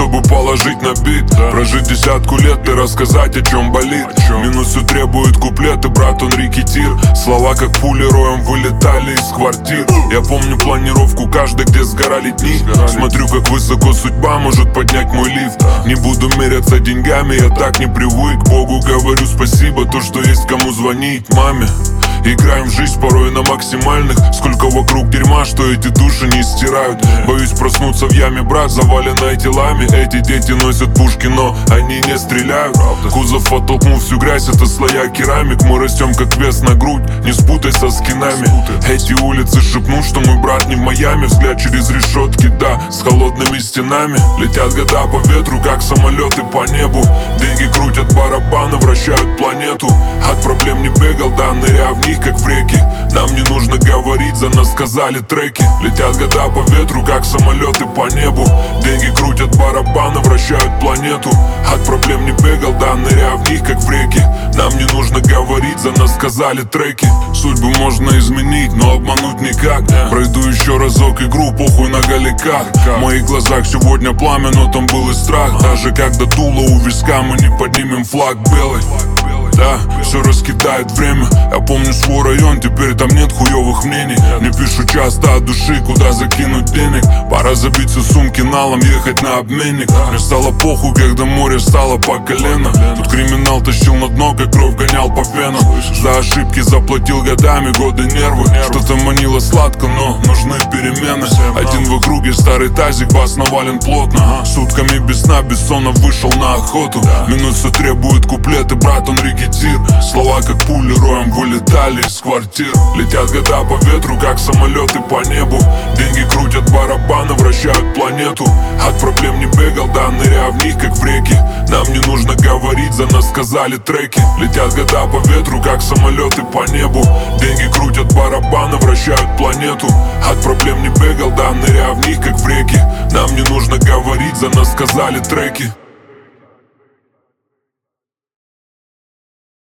чтобы положить на бит. Прожить десятку лет и рассказать, о чем болит. Минусу требует куплеты, брат, он рекетир. Слова как пули роем вылетали из квартир. Я помню планировку каждой, где сгорали дни. Смотрю, как высоко судьба может поднять мой лифт. Не буду меряться деньгами, я так не привык. Богу говорю спасибо, то, что есть кому звонить. Маме играем в жизнь порой на максимальных. Сколько вокруг дерьма, что эти души не стирают. Боюсь проснуться в яме, брат, заваленной телами. Эти дети носят пушки, но они не стреляют. Кузов оттолкнул всю грязь, это слоя керамик. Мы растем как вес на грудь, не спутай со скинами. Эти улицы шепнут, что мой брат не в Майами. Взгляд через решетки, да, с холодными стенами. Летят года по ветру, как самолеты по небу. Деньги крутят барабаны, вращают планету. От проблем не бегал, да, ныря в них, как в реке. Нам не нужно говорить, за нас сказали треки. Летят года по ветру, как самолеты по небу. Деньги крутят барабаны, вращают планету. От проблем не бегал, да, ныря в них, как в реке. Нам не нужно говорить, за нас сказали треки. Судьбу можно изменить, но обмануть никак. Пройду еще разок игру, похуй на голиках. В моих глазах сегодня пламя, но там был и страх. Даже когда дуло у виска, мы не поднимем флаг белый. Да, все раскидает время. Я помню свой район, теперь там нет хуёвых мнений. Не пишу часто от души, куда закинуть денег. Пора забиться сумки налом, ехать на обменник. Мне стало похуй, когда море стало по колено. Тут криминал тащил на дно, как кровь гонял по венам. За ошибки заплатил годами, годы нервы. Что-то манило сладко, но нужны перемены. Один в округе, старый тазик, вас навален плотно. Сутками без сна, без сона вышел на охоту. Минусы требует куплеты, брат, он рекетир. Слова как пули роем вылетали из квартир. Летят года по ветру, как самолеты по небу. Деньги крутят барабаны, вращают планету. От проблем не бегал, да, ныря в них, как в реке. Нам не нужно говорить, за нас сказали треки. Летят года по ветру, как самолеты по небу. Деньги крутят барабаны, вращают планету. От проблем не бегал, да, ныря в них, как в реке. Нам не нужно говорить, за нас сказали треки.